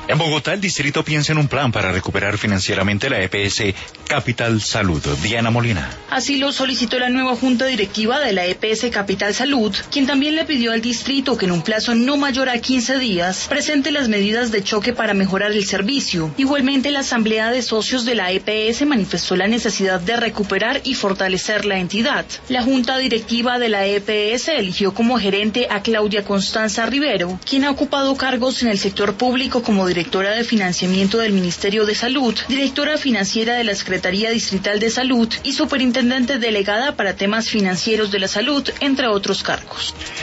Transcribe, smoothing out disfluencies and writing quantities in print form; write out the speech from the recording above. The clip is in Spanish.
En Bogotá, el distrito piensa en un plan para recuperar financieramente la EPS Capital Salud. Diana Molina. Así lo solicitó la nueva junta directiva de la EPS Capital Salud, quien también le pidió al distrito que en un plazo no mayor a 15 días presente las medidas de choque para mejorar el servicio. Igualmente, la asamblea de socios de la EPS manifestó la necesidad de recuperar y fortalecer la entidad. La junta directiva de la EPS eligió como gerente a Claudia Constanza Rivero, quien ha ocupado cargos en el sector público como directora de financiamiento del Ministerio de Salud, directora financiera de la Secretaría Distrital de Salud y superintendente delegada para temas financieros de la salud, entre otros cargos.